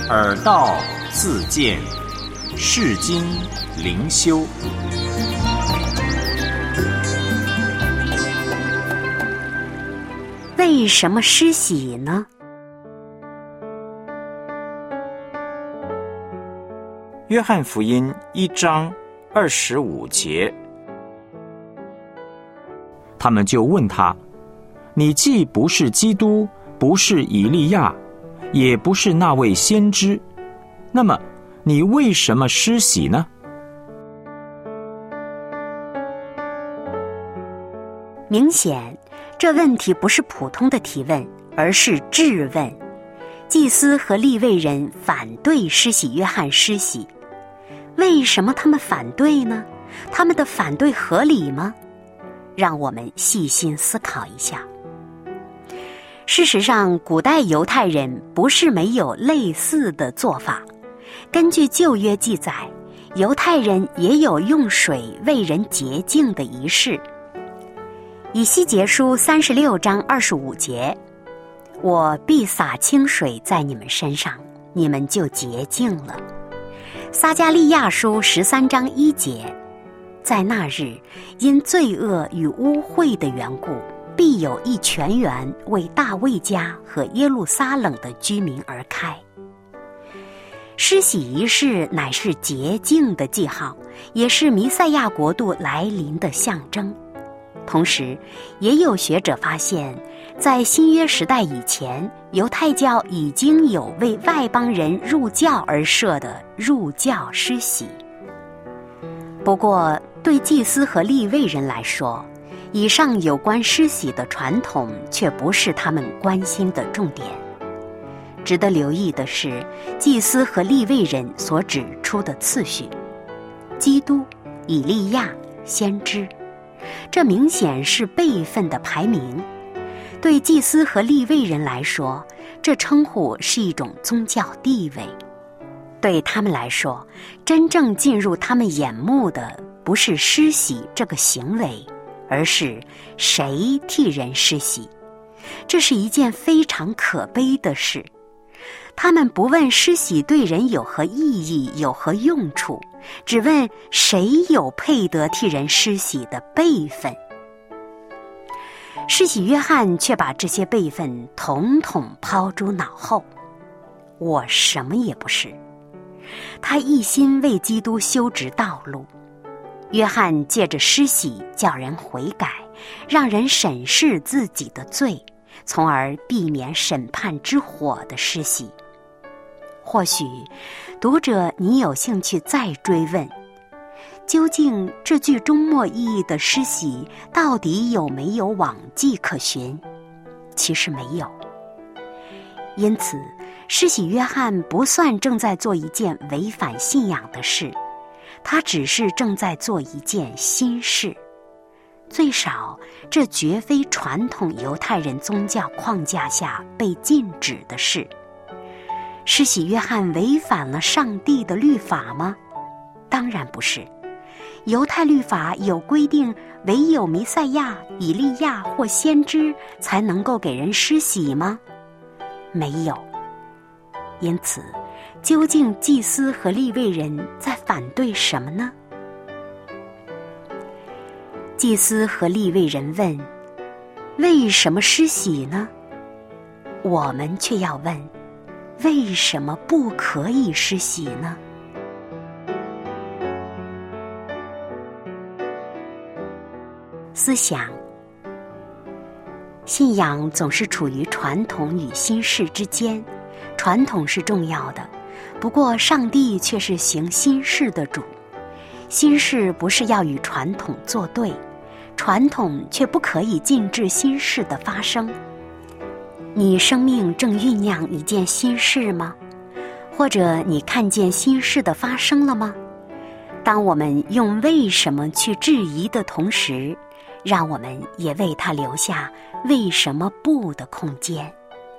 耳道自见，世经灵修。 为什么施洗呢？ 约翰福音1章25节，他们就问他：你既不是基督，不是以利亚，也不是那位先知，那么你为什么施洗呢？ 明显，这问题不是普通的提问，而是质问。祭司和利未人反对施洗约翰施洗，为什么他们反对呢？他们的反对合理吗？让我们细心思考一下。事实上，古代犹太人不是没有类似的做法。根据旧约记载，犹太人也有用水为人洁净的仪式。以西结书36章25节，我必洒清水在你们身上，你们就洁净了。撒迦利亚书13章1节，在那日，因罪恶与污秽的缘故，必有一泉源为大卫家和耶路撒冷的居民而开。施洗仪式乃是洁净的记号，也是弥赛亚国度来临的象征。同时，也有学者发现，在新约时代以前，犹太教已经有为外邦人入教而设的入教施洗。不过，对祭司和利未人来说，以上有关施洗的传统却不是他们关心的重点。值得留意的是，祭司和利未人所指出的次序：基督、以利亚、先知。这明显是辈分的排名。对祭司和利未人来说，这称呼是一种宗教地位。对他们来说，真正进入他们眼目的不是施洗这个行为，而是谁替人施洗。这是一件非常可悲的事。他们不问施洗对人有何意义，有何用处，只问谁有配得替人施洗的辈分。施洗约翰却把这些辈分统统抛诸脑后。我什么也不是。他一心为基督修直道路。约翰借着施洗叫人悔改，让人审视自己的罪，从而避免审判之火的施洗。或许读者你有兴趣再追问，究竟这句终末意义的施洗到底有没有往迹可循？其实没有。因此，施洗约翰不算正在做一件违反信仰的事，他只是正在做一件新事。最少，这绝非传统犹太人宗教框架下被禁止的事。施洗约翰违反了上帝的律法吗？当然不是。犹太律法有规定，唯有弥赛亚、以利亚或先知才能够给人施洗吗？没有。因此，究竟祭司和利未人在反对什么呢？祭司和利未人问：为什么施洗呢？我们却要问：为什么不可以施洗呢？思想，信仰总是处于传统与新事之间，传统是重要的，不过上帝却是行新事的主。新事不是要与传统作对，传统却不可以禁止新事的发生。你生命正酝酿一件新事吗？或者你看见新事的发生了吗？当我们用为什么去质疑的同时，让我们也为它留下为什么不的空间。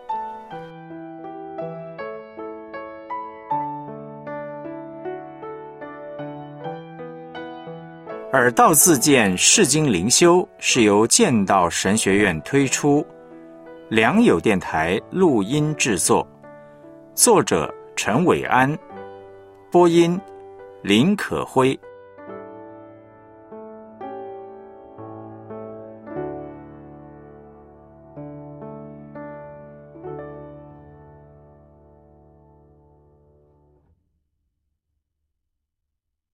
耳道自见世经灵修是由剑道神学院推出，良友电台录音制作，作者陈伟安，播音林可辉。